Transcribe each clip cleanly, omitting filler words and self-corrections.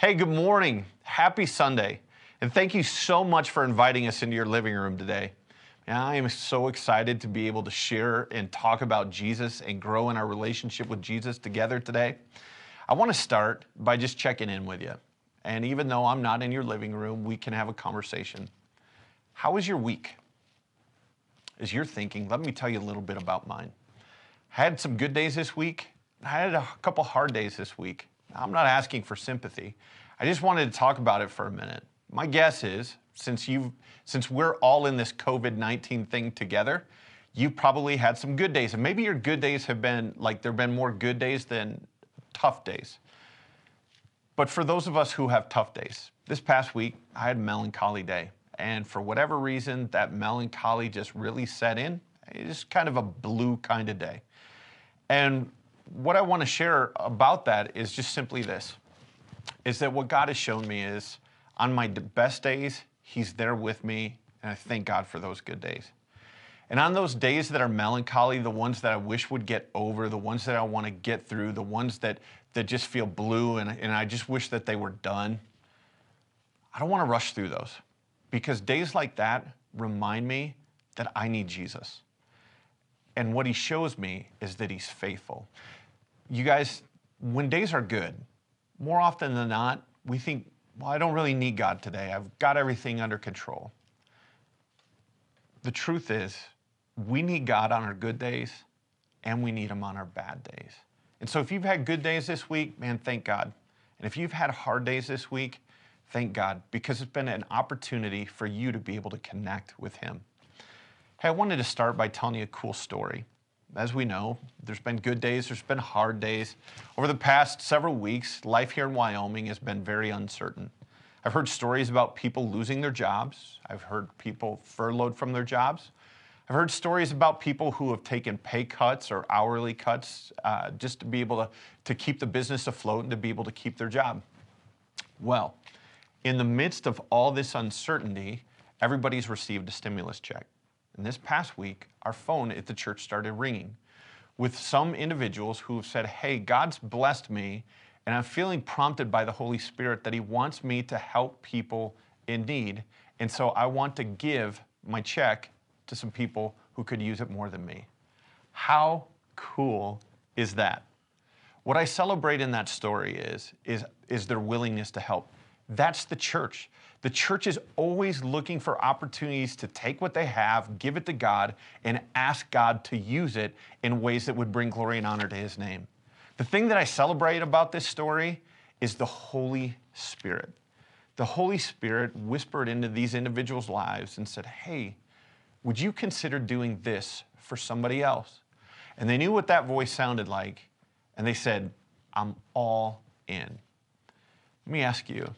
Hey, good morning. Happy Sunday. And thank you so much for inviting us into your living room today. And I am so excited to be able to share and talk about Jesus and grow in our relationship with Jesus together today. I want to start by just checking in with you. And even though I'm not in your living room, we can have a conversation. How was your week? As you're thinking, let me tell you a little bit about mine. I had some good days this week. I had a couple hard days this week. I'm not asking for sympathy. I just wanted to talk about it for a minute. My guess is, since we're all in this COVID-19 thing together, you probably had some good days. And maybe your good days have been, there have been more good days than tough days. But for those of us who have tough days, this past week, I had a melancholy day. And for whatever reason, that melancholy just really set in. It's just kind of a blue kind of day. And what I want to share about that is just simply this, is that what God has shown me is on my best days, He's there with me, and I thank God for those good days. And on those days that are melancholy, the ones that I wish would get over, the ones that I want to get through, the ones that just feel blue and I just wish that they were done, I don't want to rush through those, because days like that remind me that I need Jesus. And what He shows me is that He's faithful. You guys, when days are good, more often than not, we think, well, I don't really need God today. I've got everything under control. The truth is, we need God on our good days, and we need Him on our bad days. And so if you've had good days this week, man, thank God. And if you've had hard days this week, thank God, because it's been an opportunity for you to be able to connect with Him. Hey, I wanted to start by telling you a cool story. As we know, there's been good days, there's been hard days. Over the past several weeks, life here in Wyoming has been very uncertain. I've heard stories about people losing their jobs. I've heard people furloughed from their jobs. I've heard stories about people who have taken pay cuts or hourly cuts just to be able to keep the business afloat and to be able to keep their job. Well, in the midst of all this uncertainty, everybody's received a stimulus check. And this past week, our phone at the church started ringing with some individuals who have said, hey, God's blessed me, and I'm feeling prompted by the Holy Spirit that He wants me to help people in need. And so I want to give my check to some people who could use it more than me. How cool is that? What I celebrate in that story is their willingness to help. That's the church. The church is always looking for opportunities to take what they have, give it to God, and ask God to use it in ways that would bring glory and honor to His name. The thing that I celebrate about this story is the Holy Spirit. The Holy Spirit whispered into these individuals' lives and said, hey, would you consider doing this for somebody else? And they knew what that voice sounded like, and they said, I'm all in. Let me ask you,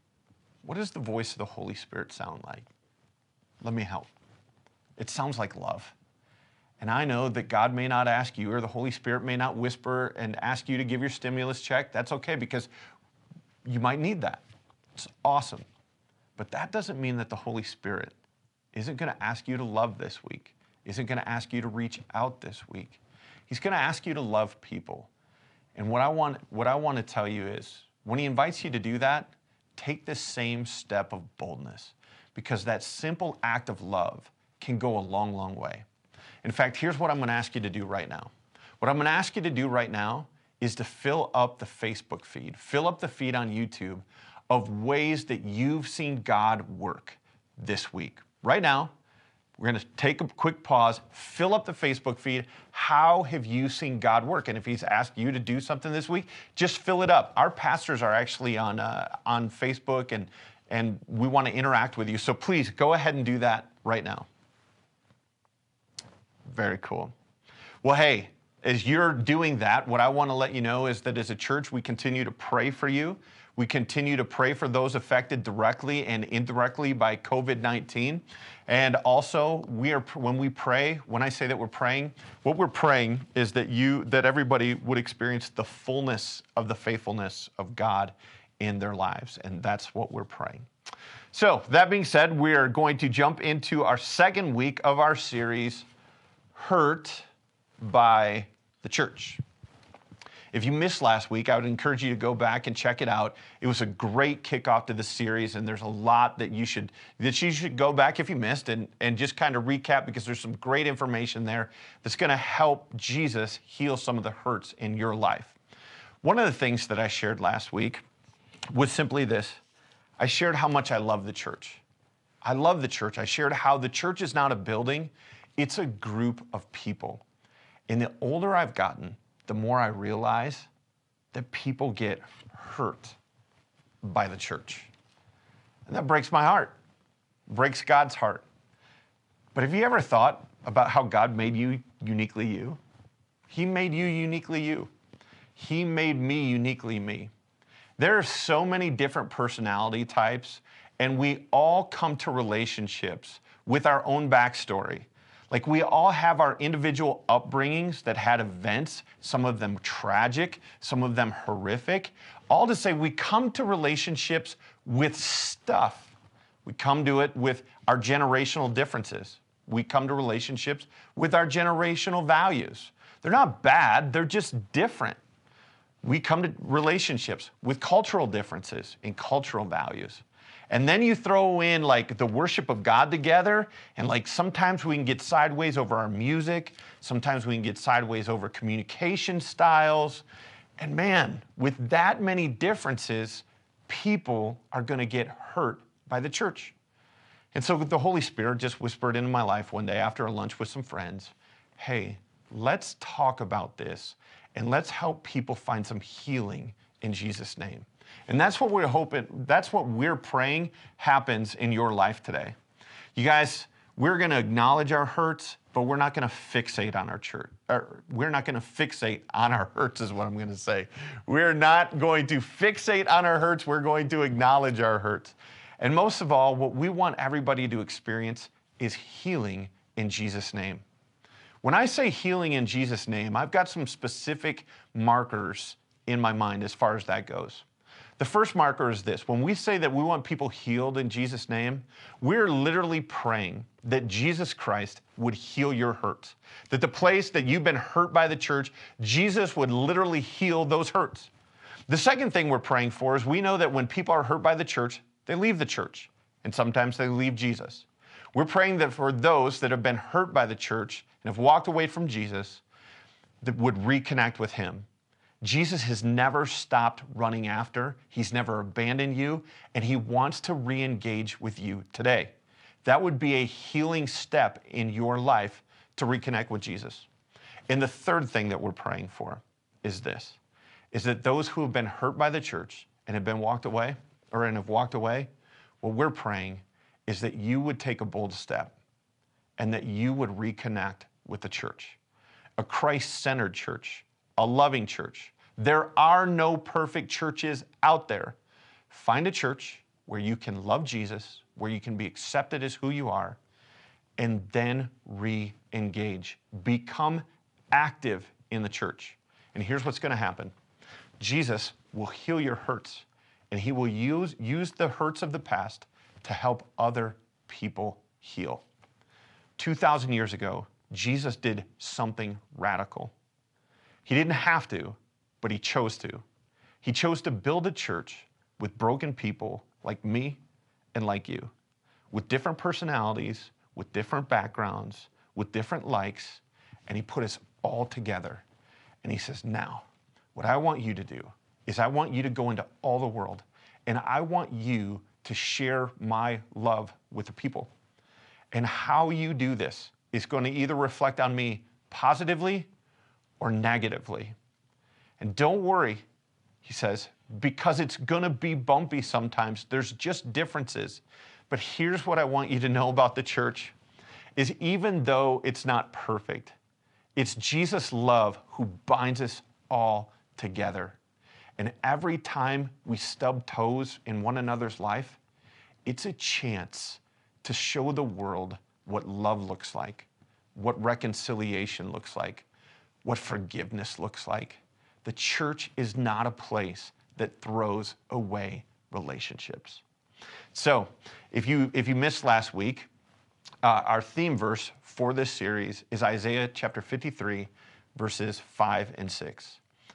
what does the voice of the Holy Spirit sound like? Let me help. It sounds like love. And I know that God may not ask you, or the Holy Spirit may not whisper and ask you to give your stimulus check. That's okay, because you might need that. It's awesome. But that doesn't mean that the Holy Spirit isn't going to ask you to love this week, isn't going to ask you to reach out this week. He's going to ask you to love people. And what I want to tell you is, when He invites you to do that, take this same step of boldness, because that simple act of love can go a long, long way. In fact, here's what I'm going to ask you to do right now. What I'm going to ask you to do right now is to fill up the Facebook feed, fill up the feed on YouTube of ways that you've seen God work this week. Right now, we're going to take a quick pause, fill up the Facebook feed. How have you seen God work? And if He's asked you to do something this week, just fill it up. Our pastors are actually on Facebook, and we want to interact with you. So please go ahead and do that right now. Very cool. Well, hey, as you're doing that, what I want to let you know is that as a church, we continue to pray for you. We continue to pray for those affected directly and indirectly by COVID-19. And also, when we pray, when I say that we're praying, what we're praying is that everybody would experience the fullness of the faithfulness of God in their lives. And that's what we're praying. So that being said, we are going to jump into our second week of our series, Hurt by the Church. If you missed last week, I would encourage you to go back and check it out. It was a great kickoff to the series, and there's a lot that you should go back if you missed and just kind of recap, because there's some great information there that's going to help Jesus heal some of the hurts in your life. One of the things that I shared last week was simply this. I shared how much I love the church. I love the church. I shared how the church is not a building, it's a group of people. And the older I've gotten, the more I realize that people get hurt by the church. And that breaks my heart, breaks God's heart. But have you ever thought about how God made you uniquely you? He made you uniquely you. He made me uniquely me. There are so many different personality types, and we all come to relationships with our own backstory. Like, we all have our individual upbringings that had events, some of them tragic, some of them horrific. All to say, we come to relationships with stuff. We come to it with our generational differences. We come to relationships with our generational values. They're not bad, they're just different. We come to relationships with cultural differences and cultural values. And then you throw in like the worship of God together, and like sometimes we can get sideways over our music, sometimes we can get sideways over communication styles. And man, with that many differences, people are going to get hurt by the church. And so the Holy Spirit just whispered into my life one day after a lunch with some friends, hey, let's talk about this and let's help people find some healing in Jesus' name. And that's what we're hoping, that's what we're praying happens in your life today. You guys, we're going to acknowledge our hurts, but we're not going to fixate on our church. We're not going to fixate on our hurts is what I'm going to say. We're not going to fixate on our hurts. We're going to acknowledge our hurts. And most of all, what we want everybody to experience is healing in Jesus' name. When I say healing in Jesus' name, I've got some specific markers in my mind as far as that goes. The first marker is this. When we say that we want people healed in Jesus' name, we're literally praying that Jesus Christ would heal your hurts. That the place that you've been hurt by the church, Jesus would literally heal those hurts. The second thing we're praying for is we know that when people are hurt by the church, they leave the church, and sometimes they leave Jesus. We're praying that for those that have been hurt by the church and have walked away from Jesus, that would reconnect with him. Jesus has never stopped running after. He's never abandoned you, and he wants to re-engage with you today. That would be a healing step in your life to reconnect with Jesus. And the third thing that we're praying for is this, is that those who have been hurt by the church and have walked away, what we're praying is that you would take a bold step and that you would reconnect with the church, a Christ-centered church, a loving church. There are no perfect churches out there. Find a church where you can love Jesus, where you can be accepted as who you are, and then re-engage. Become active in the church. And here's what's going to happen. Jesus will heal your hurts, and he will use the hurts of the past to help other people heal. 2,000 years ago, Jesus did something radical. He didn't have to, but he chose to. He chose to build a church with broken people like me and like you, with different personalities, with different backgrounds, with different likes, and he put us all together. And he says, now, what I want you to do is I want you to go into all the world, and I want you to share my love with the people. And how you do this is going to either reflect on me positively or negatively. And don't worry, he says, because it's going to be bumpy sometimes. There's just differences. But here's what I want you to know about the church, is even though it's not perfect, it's Jesus' love who binds us all together. And every time we stub toes in one another's life, it's a chance to show the world what love looks like, what reconciliation looks like, what forgiveness looks like. The church is not a place that throws away relationships. So if you missed last week, our theme verse for this series is Isaiah chapter 53, verses 5 and 6.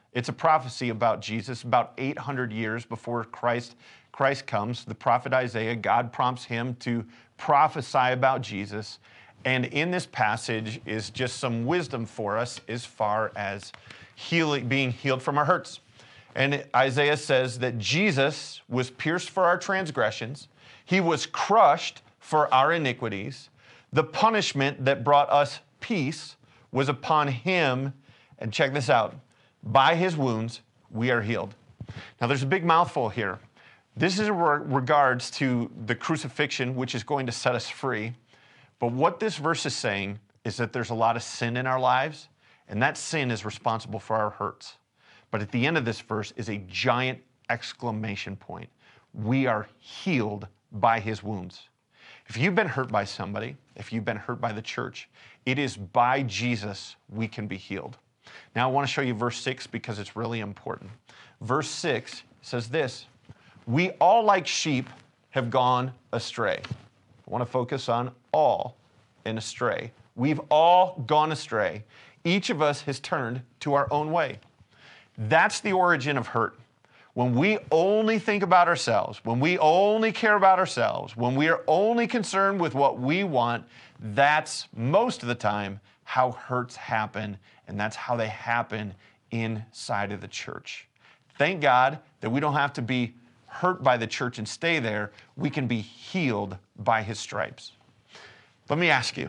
It's a prophecy about Jesus about 800 years before Christ comes. The prophet Isaiah, God prompts him to prophesy about Jesus. And in this passage is just some wisdom for us as far as being healed from our hurts. And Isaiah says that Jesus was pierced for our transgressions. He was crushed for our iniquities. The punishment that brought us peace was upon him. And check this out. By his wounds, we are healed. Now, there's a big mouthful here. This is in regards to the crucifixion, which is going to set us free. But what this verse is saying is that there's a lot of sin in our lives, and that sin is responsible for our hurts. But at the end of this verse is a giant exclamation point. We are healed by his wounds. If you've been hurt by somebody, if you've been hurt by the church, it is by Jesus we can be healed. Now I want to show you verse 6 because it's really important. Verse 6 says this, we all like sheep have gone astray. I want to focus on all and astray. We've all gone astray. Each of us has turned to our own way. That's the origin of hurt. When we only think about ourselves, when we only care about ourselves, when we are only concerned with what we want, that's most of the time how hurts happen, and that's how they happen inside of the church. Thank God that we don't have to be hurt by the church and stay there. We can be healed by his stripes. Let me ask you,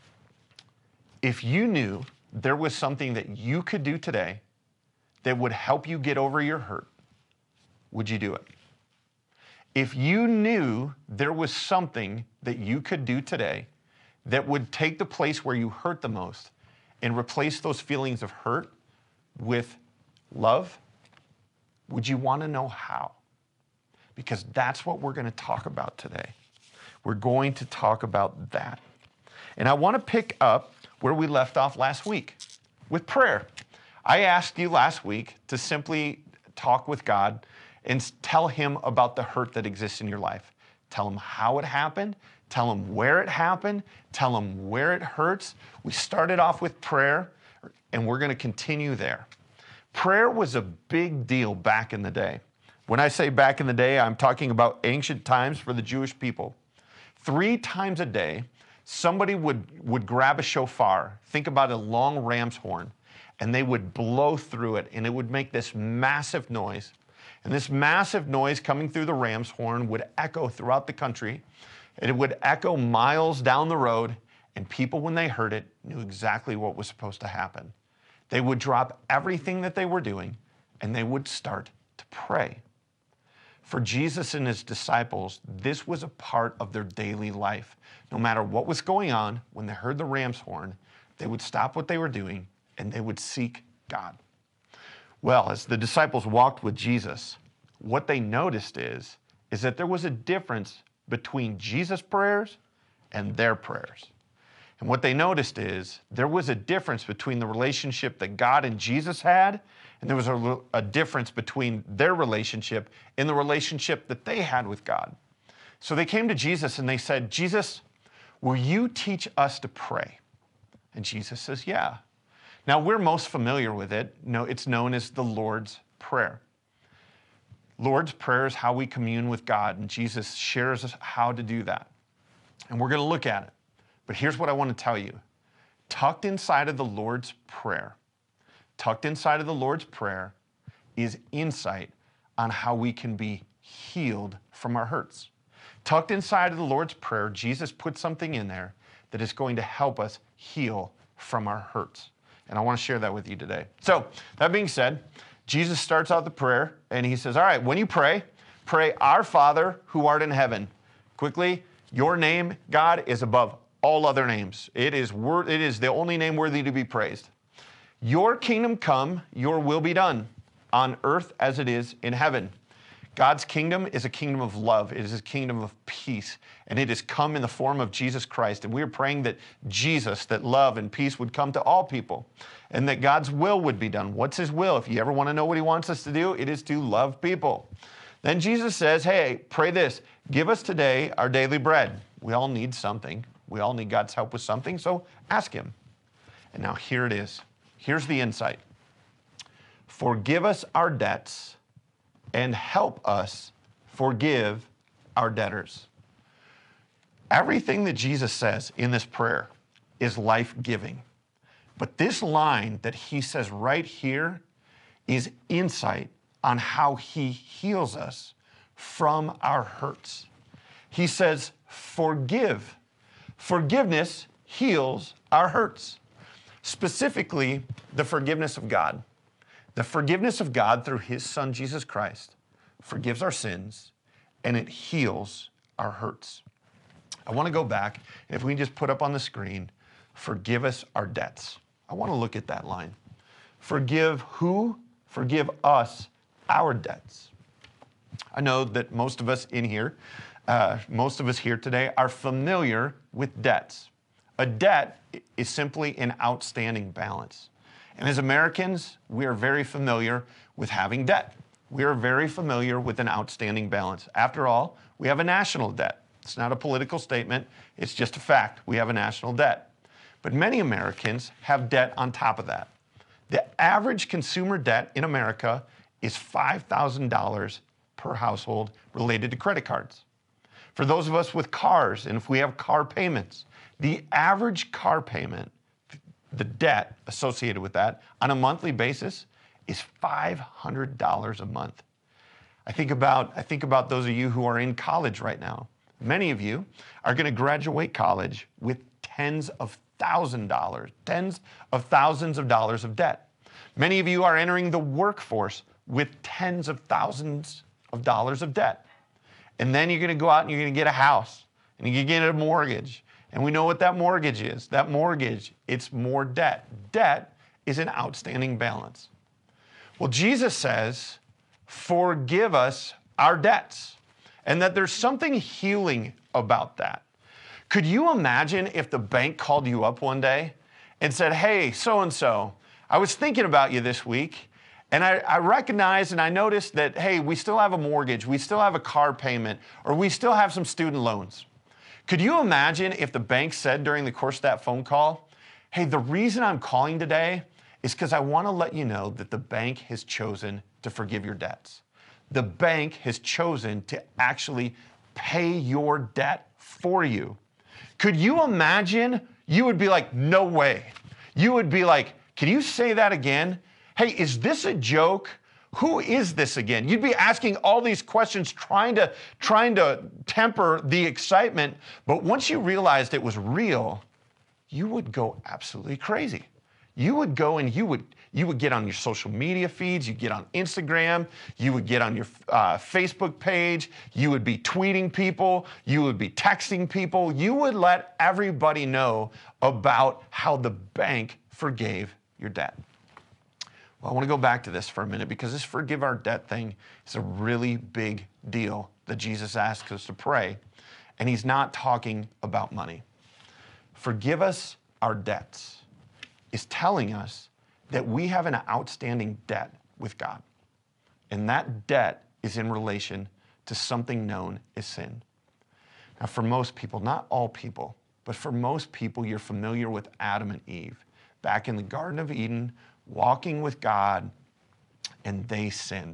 if you knew there was something that you could do today that would help you get over your hurt, would you do it? If you knew there was something that you could do today that would take the place where you hurt the most and replace those feelings of hurt with love, would you want to know how? Because that's what we're going to talk about today. We're going to talk about that. And I want to pick up where we left off last week with prayer. I asked you last week to simply talk with God and tell him about the hurt that exists in your life. Tell him how it happened. Tell him where it happened. Tell him where it hurts. We started off with prayer, and we're going to continue there. Prayer was a big deal back in the day. When I say back in the day, I'm talking about ancient times for the Jewish people. 3 times a day, somebody would grab a shofar, think about a long ram's horn, and they would blow through it, and it would make this massive noise. And this massive noise coming through the ram's horn would echo throughout the country, and it would echo miles down the road, and people, when they heard it, knew exactly what was supposed to happen. They would drop everything that they were doing, and they would start to pray. For Jesus and his disciples, this was a part of their daily life. No matter what was going on, when they heard the ram's horn, they would stop what they were doing and they would seek God. Well, as the disciples walked with Jesus, what they noticed is that there was a difference between Jesus' prayers and their prayers. And what they noticed is there was a difference between the relationship that God and Jesus had, and there was a difference between their relationship and the relationship that they had with God. So they came to Jesus and they said, Jesus, will you teach us to pray? And Jesus says, yeah. Now, we're most familiar with it. No, it's known as the Lord's Prayer. Lord's Prayer is how we commune with God, and Jesus shares us how to do that. And we're going to look at it. But here's what I want to tell you. Tucked inside of the Lord's Prayer, is insight on how we can be healed from our hurts. Tucked inside of the Lord's Prayer, Jesus put something in there that is going to help us heal from our hurts. And I want to share that with you today. So, that being said, Jesus starts out the prayer and he says, all right, when you pray, pray, our Father who art in heaven. Quickly, your name, God, is above all other names. It is the only name worthy to be praised. Your kingdom come, your will be done, on earth as it is in heaven. God's kingdom is a kingdom of love. It is a kingdom of peace. And it has come in the form of Jesus Christ. And we are praying that Jesus, that love and peace would come to all people. And that God's will would be done. What's his will? If you ever want to know what he wants us to do, it is to love people. Then Jesus says, hey, pray this. Give us today our daily bread. We all need something. We all need God's help with something. So ask him. And now here it is. Here's the insight. forgive us our debts and help us forgive our debtors. Everything that Jesus says in this prayer is life-giving. But this line that he says right here is insight on how he heals us from our hurts. He says, forgive. Forgiveness heals our hurts. Specifically, the forgiveness of God. The forgiveness of God through his Son, Jesus Christ, forgives our sins, and it heals our hurts. I want to go back, and if we can just put up on the screen, forgive us our debts. I want to look at that line. Forgive who? Forgive us our debts. I know that most of us in here, most of us here today are familiar with debts. A debt is simply an outstanding balance. And as Americans, we are very familiar with having debt. We are very familiar with an outstanding balance. After all, we have a national debt. It's not a political statement. It's just a fact. We have a national debt. But many Americans have debt on top of that. The average consumer debt in America is $5,000 per household related to credit cards. For those of us with cars, and if we have car payments, the average car payment, the debt associated with that on a monthly basis is $500 a month. I think about those of you who are in college right now. Many of you are going to graduate college with tens of thousands of dollars of debt. Many of you are entering the workforce with tens of thousands of dollars of debt. And then you're going to go out and you're going to get a house and you're going to get a mortgage. And we know what that mortgage is. That mortgage, it's more debt. Debt is an outstanding balance. Well, Jesus says, forgive us our debts, and that there's something healing about that. Could you imagine if the bank called you up one day and said, hey, so-and-so, I was thinking about you this week, and I recognized and I noticed that, hey, we still have a mortgage, we still have a car payment, or we still have some student loans. Could you imagine if the bank said during the course of that phone call, hey, the reason I'm calling today is because I want to let you know that the bank has chosen to forgive your debts. The bank has chosen to actually pay your debt for you. Could you imagine? You would be like, no way. You would be like, can you say that again? Hey, is this a joke? Who is this again? You'd be asking all these questions, trying to temper the excitement. But once you realized it was real, you would go absolutely crazy. You would go and you would get on your social media feeds, you'd get on Instagram, you would get on your Facebook page, you would be tweeting people, you would be texting people, you would let everybody know about how the bank forgave your debt. Well, I want to go back to this for a minute because this forgive our debt thing is a really big deal that Jesus asks us to pray, and he's not talking about money. Forgive us our debts is telling us that we have an outstanding debt with God, and that debt is in relation to something known as sin. Now, for most people, not all people, but for most people, you're familiar with Adam and Eve back in the Garden of Eden, walking with God, and they sinned.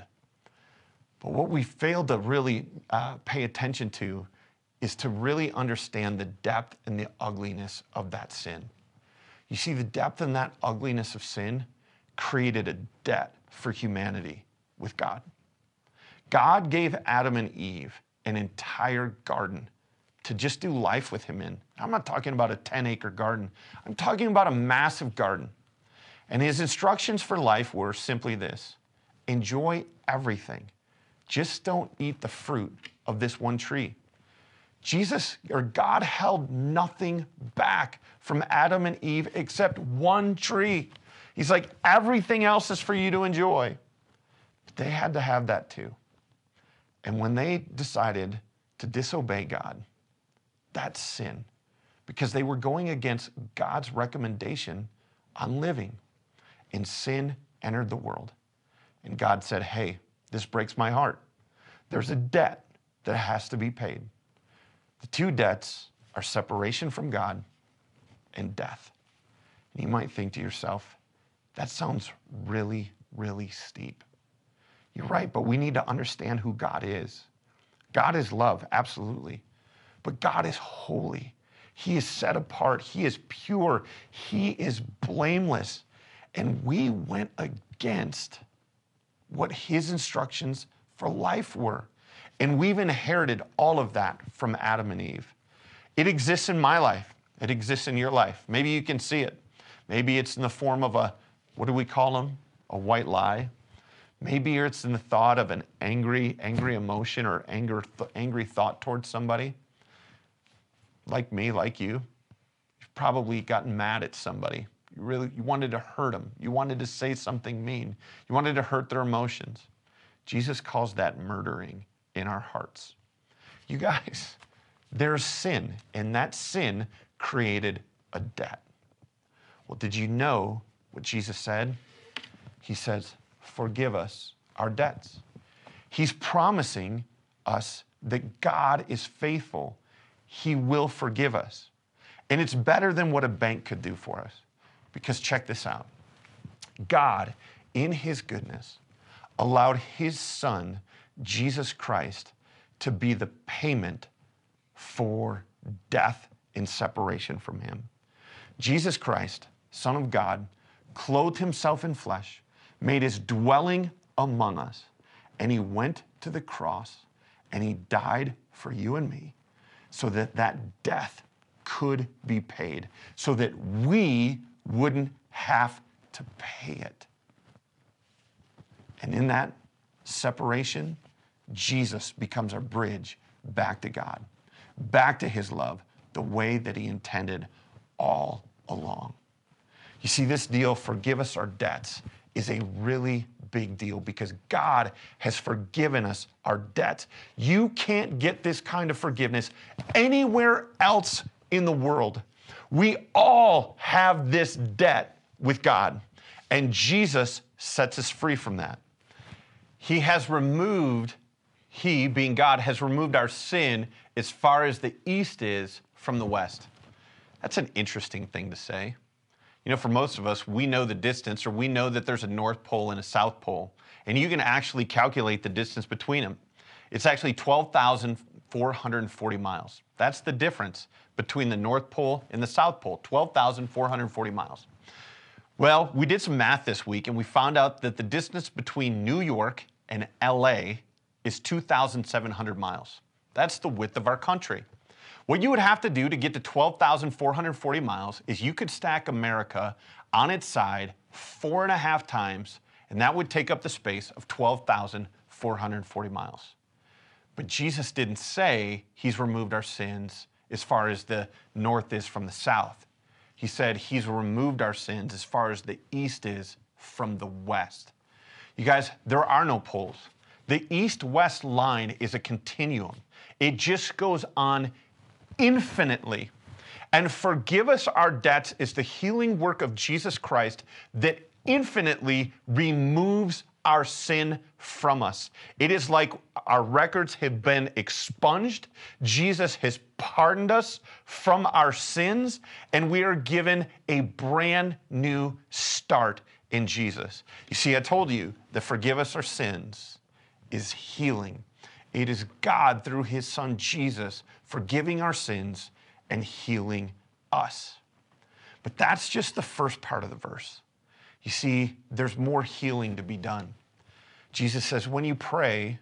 But what we fail to really pay attention to is to really understand the depth and the ugliness of that sin. You see, the depth and that ugliness of sin created a debt for humanity with God. God gave Adam and Eve an entire garden to just do life with him in. I'm not talking about a 10-acre garden. I'm talking about a massive garden. And his instructions for life were simply this: enjoy everything. Just don't eat the fruit of this one tree. God held nothing back from Adam and Eve except one tree. He's like, everything else is for you to enjoy. But they had to have that too. And when they decided to disobey God, that's sin, because they were going against God's recommendation on living. And sin entered the world. And God said, hey, this breaks my heart. There's a debt that has to be paid. The two debts are separation from God and death. And you might think to yourself, that sounds really, really steep. You're right, but we need to understand who God is. God is love, absolutely. But God is holy. He is set apart. He is pure. He is blameless. And we went against what his instructions for life were. And we've inherited all of that from Adam and Eve. It exists in my life. It exists in your life. Maybe you can see it. Maybe it's in the form of what do we call them? A white lie. Maybe it's in the thought of an angry emotion or angry thought towards somebody. Like me, like you. You've probably gotten mad at somebody. You wanted to hurt them. You wanted to say something mean. You wanted to hurt their emotions. Jesus calls that murdering in our hearts. You guys, there's sin, and that sin created a debt. Well, did you know what Jesus said? He says, forgive us our debts. He's promising us that God is faithful. He will forgive us. And it's better than what a bank could do for us. Because check this out. God, in his goodness, allowed his son, Jesus Christ, to be the payment for death and separation from him. Jesus Christ, Son of God, clothed himself in flesh, made his dwelling among us, and he went to the cross, and he died for you and me, so that that death could be paid, so that we wouldn't have to pay it. And in that separation, Jesus becomes our bridge back to God, back to his love, the way that he intended all along. You see, this deal, forgive us our debts, is a really big deal because God has forgiven us our debts. You can't get this kind of forgiveness anywhere else in the world. We all have this debt with God, and Jesus sets us free from that. He, being God, has removed our sin as far as the east is from the west. That's an interesting thing to say. You know, for most of us, we know the distance, or we know that there's a North Pole and a South Pole, and you can actually calculate the distance between them. It's actually 12,440 miles. That's the difference between the North Pole and the South Pole, 12,440 miles. Well, we did some math this week, and we found out that the distance between New York and LA is 2,700 miles. That's the width of our country. What you would have to do to get to 12,440 miles is you could stack America on its side 4.5 times, and that would take up the space of 12,440 miles. But Jesus didn't say he's removed our sins as far as the north is from the south. He said he's removed our sins as far as the east is from the west. You guys, there are no poles. The east-west line is a continuum. It just goes on infinitely. And forgive us our debts is the healing work of Jesus Christ that infinitely removes our sin from us. It is like our records have been expunged. Jesus has pardoned us from our sins, and we are given a brand new start in Jesus. You see, I told you that forgive us our sins is healing. It is God through his son Jesus forgiving our sins and healing us. But that's just the first part of the verse. You see, there's more healing to be done. Jesus says, when you pray,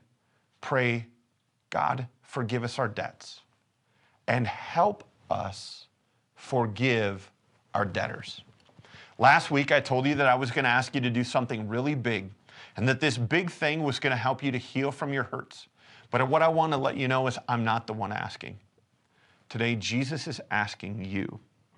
God, forgive us our debts and help us forgive our debtors. Last week, I told you that I was going to ask you to do something really big, and that this big thing was going to help you to heal from your hurts. But what I want to let you know is I'm not the one asking. Today, Jesus is asking you.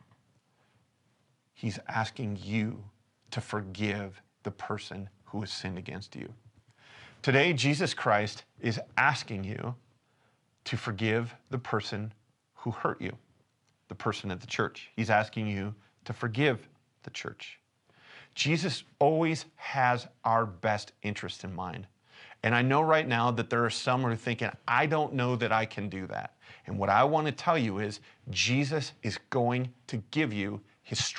He's asking you to forgive the person who has sinned against you. Today, Jesus Christ is asking you to forgive the person who hurt you, the person at the church. He's asking you to forgive the church. Jesus always has our best interest in mind. And I know right now that there are some who are thinking, I don't know that I can do that. And what I want to tell you is Jesus is going to give you his strength.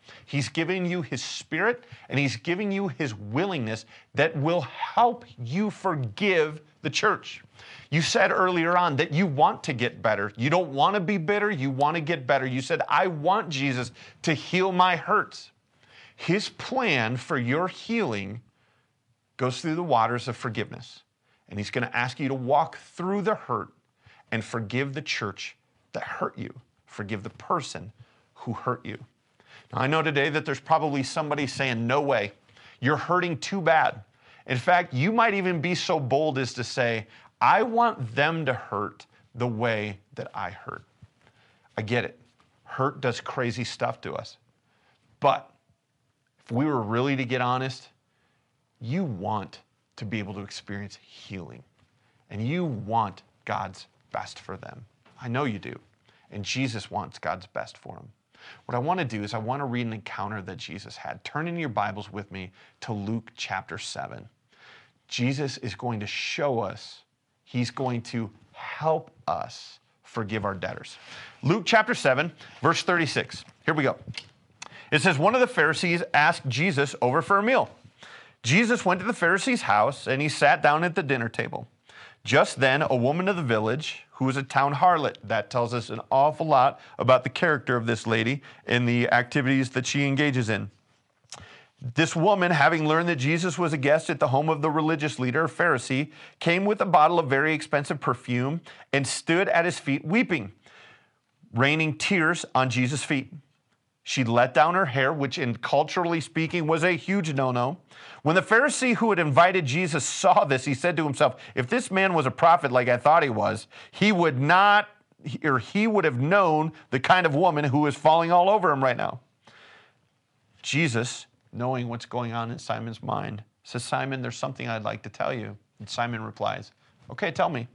He's giving you his Spirit, and he's giving you his willingness that will help you forgive the church. You said earlier on that you want to get better. You don't want to be bitter. You want to get better. You said, I want Jesus to heal my hurts. His plan for your healing goes through the waters of forgiveness. And he's going to ask you to walk through the hurt and forgive the church that hurt you. Forgive the person who hurt you. Now, I know today that there's probably somebody saying, no way, you're hurting too bad. In fact, you might even be so bold as to say, I want them to hurt the way that I hurt. I get it. Hurt does crazy stuff to us. But if we were really to get honest, you want to be able to experience healing. And you want God's best for them. I know you do. And Jesus wants God's best for them. What I want to do is I want to read an encounter that Jesus had. Turn in your Bibles with me to Luke chapter 7. Jesus is going to show us, he's going to help us forgive our debtors. Luke chapter 7, verse 36. Here we go. It says, one of the Pharisees asked Jesus over for a meal. Jesus went to the Pharisee's house and he sat down at the dinner table. Just then, a woman of the village, who was a town harlot, that tells us an awful lot about the character of this lady and the activities that she engages in. This woman, having learned that Jesus was a guest at the home of the religious leader, a Pharisee, came with a bottle of very expensive perfume and stood at his feet weeping, raining tears on Jesus' feet. She let down her hair, which in culturally speaking was a huge no-no. When the Pharisee who had invited Jesus saw this, he said to himself, if this man was a prophet like I thought he was, he would have known the kind of woman who is falling all over him right now. Jesus, knowing what's going on in Simon's mind, says, Simon, there's something I'd like to tell you. And Simon replies, okay, tell me.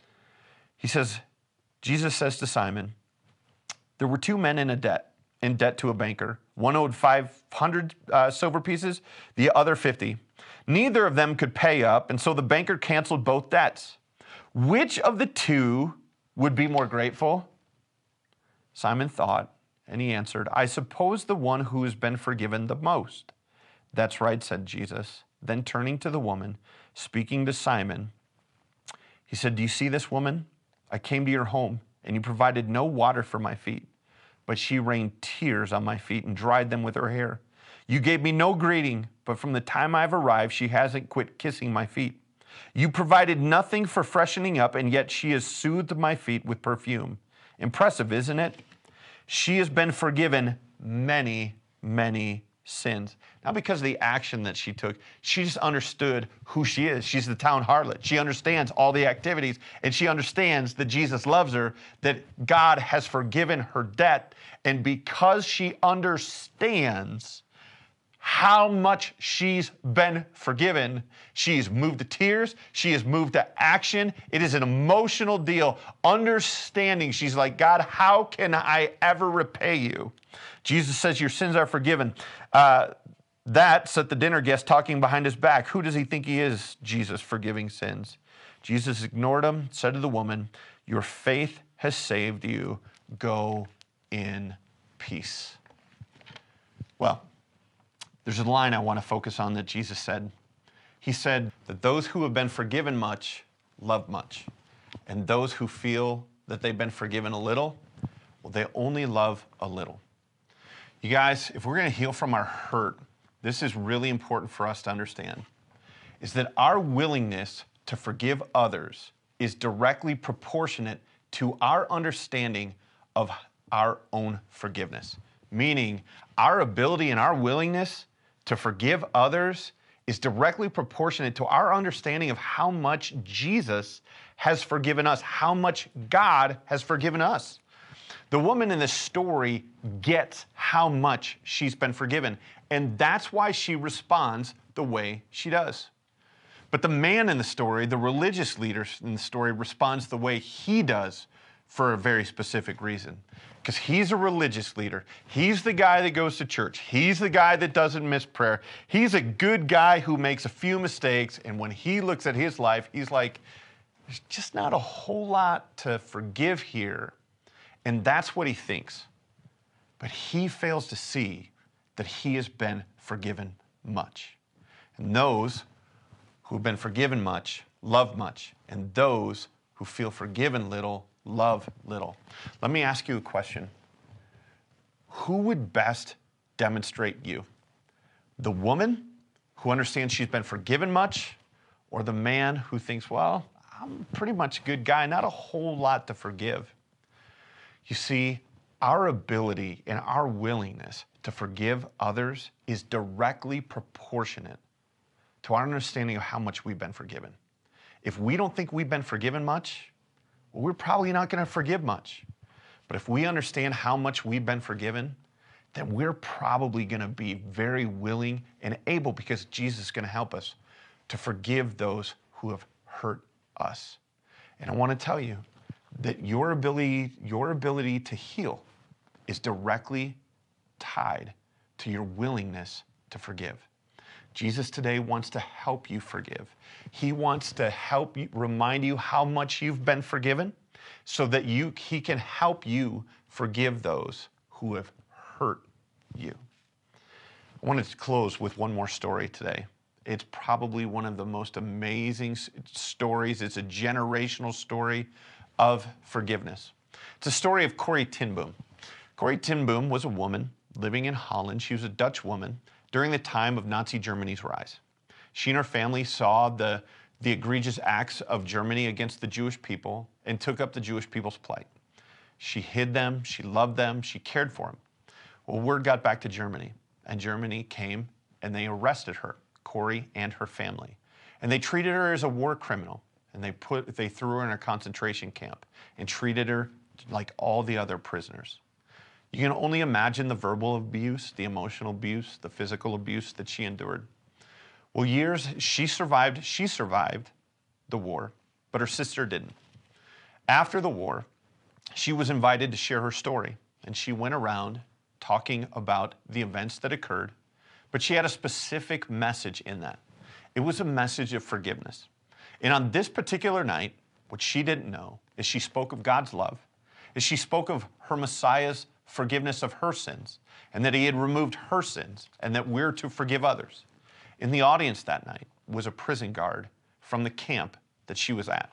Jesus says to Simon, there were two men in debt to a banker. One owed 500 silver pieces, the other 50. Neither of them could pay up, and so the banker canceled both debts. Which of the two would be more grateful? Simon thought, and he answered, I suppose the one who has been forgiven the most. That's right, said Jesus. Then turning to the woman, speaking to Simon, he said, do you see this woman? I came to your home, and you provided no water for my feet. But she rained tears on my feet and dried them with her hair. You gave me no greeting, but from the time I've arrived, she hasn't quit kissing my feet. You provided nothing for freshening up, and yet she has soothed my feet with perfume. Impressive, isn't it? She has been forgiven many, many sins. Not because of the action that she took. She just understood who she is. She's the town harlot. She understands all the activities, and she understands that Jesus loves her, that God has forgiven her debt, and because she understands how much she's been forgiven, she's moved to tears, she is moved to action. It is an emotional deal. Understanding, she's like, God, how can I ever repay you? Jesus says, your sins are forgiven. That set the dinner guest talking behind his back. Who does he think he is, Jesus, forgiving sins? Jesus ignored him, said to the woman, your faith has saved you. Go in peace. Well, there's a line I want to focus on that Jesus said. He said that those who have been forgiven much love much. And those who feel that they've been forgiven a little, well, they only love a little. You guys, if we're going to heal from our hurt, this is really important for us to understand, is that our willingness to forgive others is directly proportionate to our understanding of our own forgiveness. Meaning, our ability and our willingness to forgive others is directly proportionate to our understanding of how much Jesus has forgiven us, how much God has forgiven us. The woman in this story gets how much she's been forgiven, and that's why she responds the way she does. But the man in the story, the religious leader in the story, responds the way he does for a very specific reason. Because he's a religious leader. He's the guy that goes to church. He's the guy that doesn't miss prayer. He's a good guy who makes a few mistakes, and when he looks at his life, he's like, there's just not a whole lot to forgive here. And that's what he thinks. But he fails to see that he has been forgiven much. And those who've been forgiven much love much, and those who feel forgiven little love little. Let me ask you a question. Who would best demonstrate you? The woman who understands she's been forgiven much, or the man who thinks, well, I'm pretty much a good guy, not a whole lot to forgive? You see, our ability and our willingness to forgive others is directly proportionate to our understanding of how much we've been forgiven. If we don't think we've been forgiven much, well, we're probably not going to forgive much. But if we understand how much we've been forgiven, then we're probably going to be very willing and able, because Jesus is going to help us, to forgive those who have hurt us. And I want to tell you that your ability to heal is directly tied to your willingness to forgive. Jesus today wants to help you forgive. He wants to help you, remind you how much you've been forgiven, so that he can help you forgive those who have hurt you. I wanted to close with one more story today. It's probably one of the most amazing stories. It's a generational story of forgiveness. It's a story of Corrie ten Boom. Corrie ten Boom was a woman living in Holland. She was a Dutch woman during the time of Nazi Germany's rise. She and her family saw the egregious acts of Germany against the Jewish people and took up the Jewish people's plight. She hid them, she loved them, she cared for them. Well, word got back to Germany, and Germany came and they arrested her, Corrie and her family. And they treated her as a war criminal, and they threw her in a concentration camp and treated her like all the other prisoners. You can only imagine the verbal abuse, the emotional abuse, the physical abuse that she endured. Well, she survived the war, but her sister didn't. After the war, she was invited to share her story, and she went around talking about the events that occurred, but she had a specific message in that. It was a message of forgiveness. And on this particular night, what she didn't know is she spoke of God's love, is she spoke of her Messiah's forgiveness of her sins, and that he had removed her sins, and that we're to forgive others. In the audience that night was a prison guard from the camp that she was at.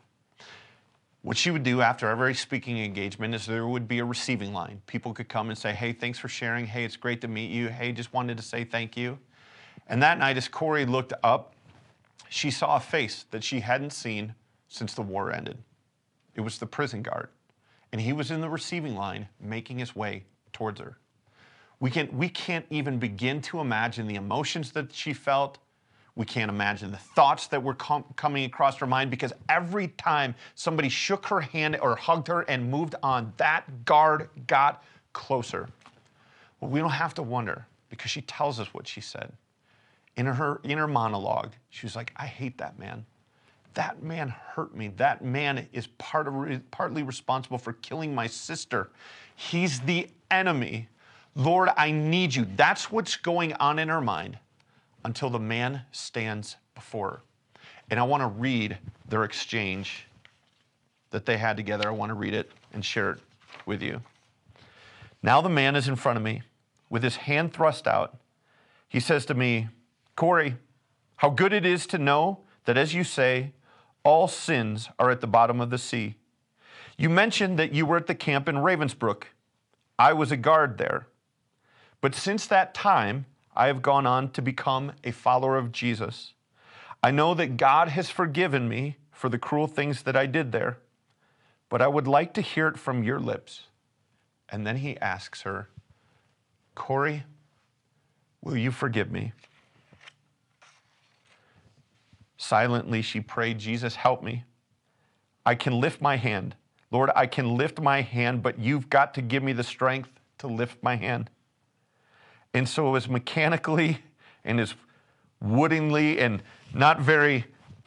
What she would do after every speaking engagement is there would be a receiving line. People could come and say, hey, thanks for sharing. Hey, it's great to meet you. Hey, just wanted to say thank you. And that night, as Corrie looked up, she saw a face that she hadn't seen since the war ended. It was the prison guard. And he was in the receiving line making his way towards her. We can't even begin to imagine the emotions that she felt. We can't imagine the thoughts that were coming across her mind, because every time somebody shook her hand or hugged her and moved on, that guard got closer. Well, we don't have to wonder, because she tells us what she said. In her inner monologue, she was like, I hate that man. That man hurt me. That man is partly responsible for killing my sister. He's the enemy. Lord, I need you. That's what's going on in her mind until the man stands before her. And I want to read their exchange that they had together. I want to read it and share it with you. Now the man is in front of me with his hand thrust out. He says to me, Corrie, how good it is to know that, as you say, all sins are at the bottom of the sea. You mentioned that you were at the camp in Ravensbrück. I was a guard there. But since that time, I have gone on to become a follower of Jesus. I know that God has forgiven me for the cruel things that I did there, but I would like to hear it from your lips. And then he asks her, Corrie, will you forgive me? Silently, she prayed, Jesus, help me. I can lift my hand. Lord, I can lift my hand, but you've got to give me the strength to lift my hand. And so as mechanically and as woodenly and not very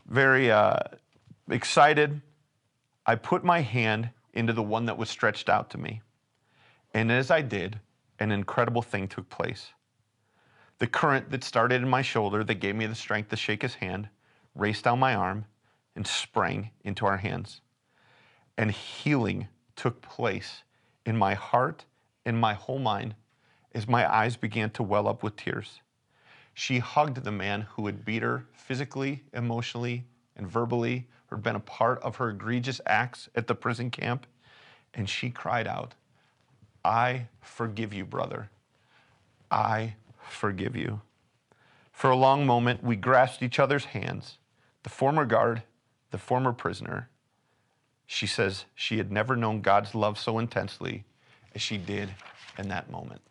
excited, I put my hand into the one that was stretched out to me. And as I did, an incredible thing took place. The current that started in my shoulder that gave me the strength to shake his hand raced down my arm and sprang into our hands. And healing took place in my heart and my whole mind as my eyes began to well up with tears. She hugged the man who had beat her physically, emotionally, and verbally, or been a part of her egregious acts at the prison camp, and she cried out, "I forgive you, brother. I forgive you." For a long moment, we grasped each other's hands, the former guard, the former prisoner. She says she had never known God's love so intensely as she did in that moment.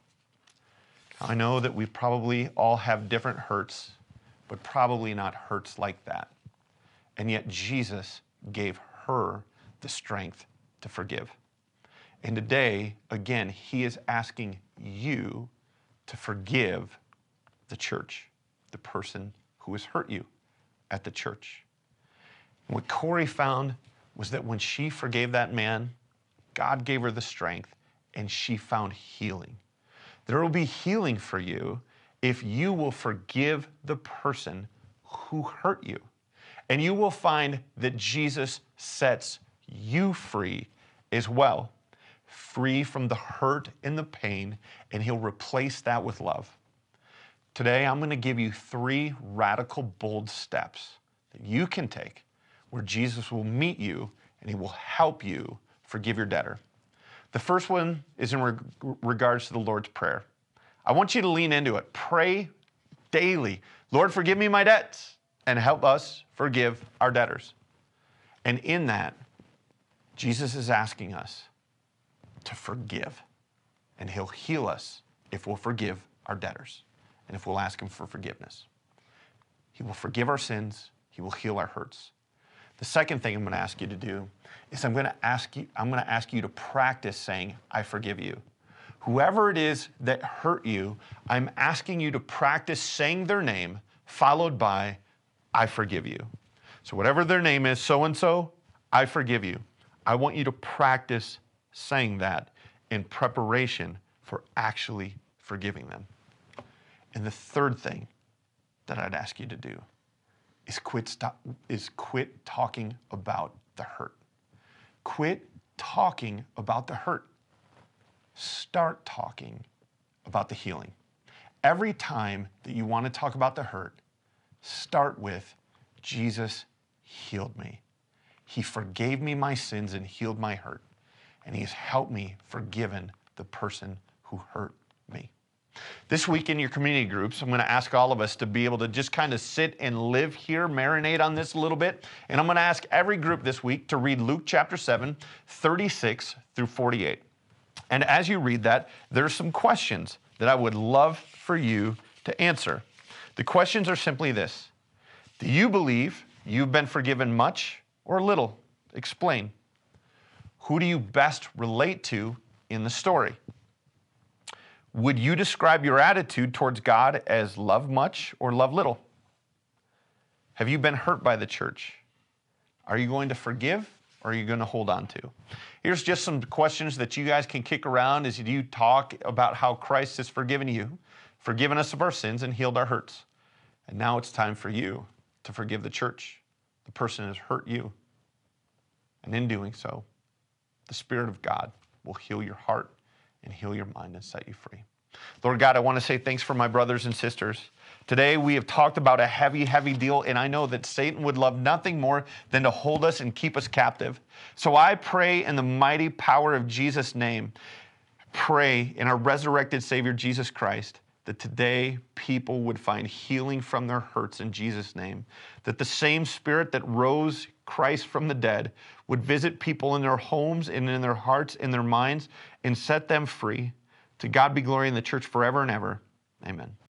I know that we probably all have different hurts, but probably not hurts like that. And yet Jesus gave her the strength to forgive. And today, again, he is asking you to forgive the church, the person who has hurt you at the church. And what Corey found was that when she forgave that man, God gave her the strength and she found healing. There will be healing for you if you will forgive the person who hurt you. And you will find that Jesus sets you free as well, free from the hurt and the pain, and he'll replace that with love. Today, I'm going to give you 3 radical, bold steps that you can take where Jesus will meet you and he will help you forgive your debtor. The first one is in regards to the Lord's Prayer. I want you to lean into it. Pray daily. Lord, forgive me my debts and help us forgive our debtors. And in that, Jesus is asking us to forgive. And he'll heal us if we'll forgive our debtors and if we'll ask him for forgiveness. He will forgive our sins. He will heal our hurts. The second thing I'm going to ask you to do is I'm going to ask you to practice saying, I forgive you. Whoever it is that hurt you, I'm asking you to practice saying their name followed by, I forgive you. So whatever their name is, so-and-so, I forgive you. I want you to practice saying that in preparation for actually forgiving them. And the third thing that I'd ask you to do is quit talking about the hurt. Quit talking about the hurt. Start talking about the healing. Every time that you want to talk about the hurt, start with, Jesus healed me. He forgave me my sins and healed my hurt. And he has helped me forgiven the person who hurt me. This week in your community groups, I'm going to ask all of us to be able to just kind of sit and live here, marinate on this a little bit. And I'm going to ask every group this week to read Luke chapter 7, 36 through 48. And as you read that, there's some questions that I would love for you to answer. The questions are simply this. Do you believe you've been forgiven much or little? Explain. Who do you best relate to in the story? Would you describe your attitude towards God as love much or love little? Have you been hurt by the church? Are you going to forgive or are you going to hold on to? Here's just some questions that you guys can kick around as you talk about how Christ has forgiven you, forgiven us of our sins, and healed our hurts. And now it's time for you to forgive the church, the person who has hurt you. And in doing so, the Spirit of God will heal your heart and heal your mind and set you free. Lord God, I want to say thanks for my brothers and sisters. Today we have talked about a heavy, heavy deal, and I know that Satan would love nothing more than to hold us and keep us captive. So I pray in the mighty power of Jesus' name, pray in our resurrected Savior Jesus Christ, that today people would find healing from their hurts in Jesus' name, that the same Spirit that rose Christ from the dead would visit people in their homes and in their hearts, in their minds, and set them free. To God be glory in the church forever and ever. Amen.